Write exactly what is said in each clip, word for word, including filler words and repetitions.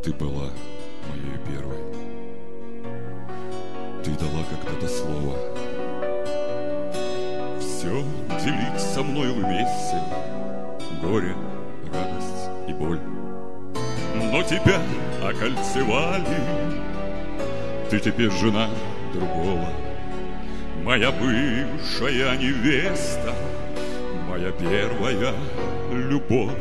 Ты была моей первой. Ты дала когда-то слово все делить со мной вместе, горе, радость и боль. Но тебя окольцевали, ты теперь жена другого. Моя бывшая невеста, моя первая любовь.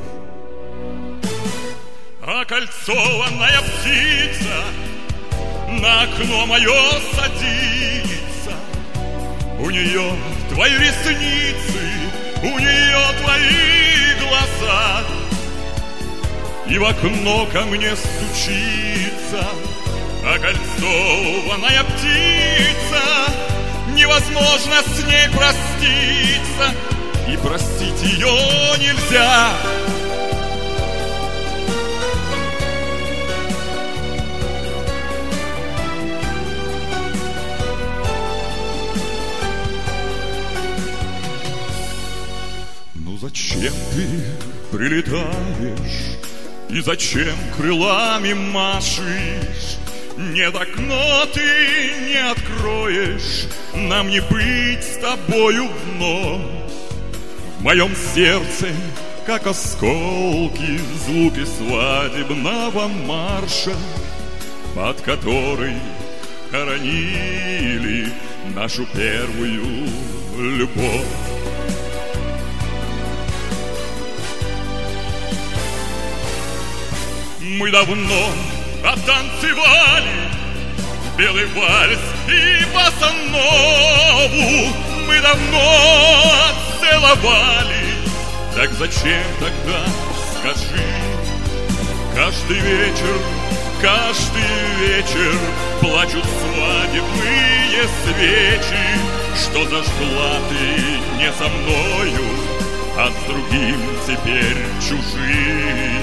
Окольцованная птица на окно мое садится. У нее твои ресницы, у нее твои глаза, и в окно ко мне стучится окольцованная птица. Невозможно с ней проститься, и простить ее нельзя. Ну зачем ты прилетаешь, и зачем крылами машешь? Нет, окно ты не откроешь, нам не быть с тобою вновь. В моем сердце, как осколки, звуки свадебного марша, под который хоронили нашу первую любовь. Мы давно оттанцевали белый вальс и босанову. Мы давно целовали, так зачем тогда, скажи? Каждый вечер, каждый вечер плачут свадебные свечи, что зажгла ты не со мною, а с другим теперь чужим.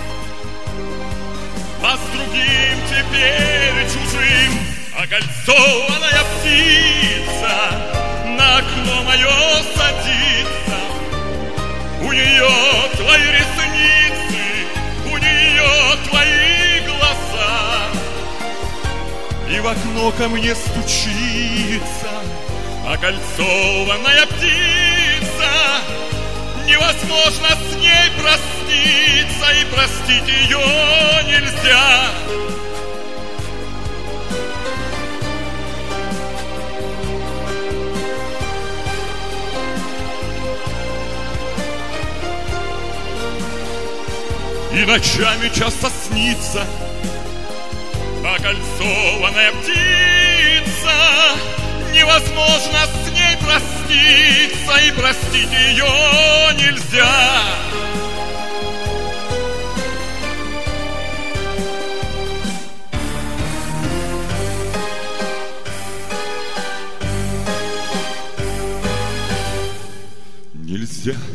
А с другим теперь чужим. Окольцованная птица на окно мое садится. У нее твои ресницы, у нее твои глаза, и в окно ко мне стучится окольцованная птица. Невозможно с ней проститься, и простить ее нельзя. И ночами часто снится окольцованная птица. Невозможно с ней проститься, и простить ее нельзя. Нельзя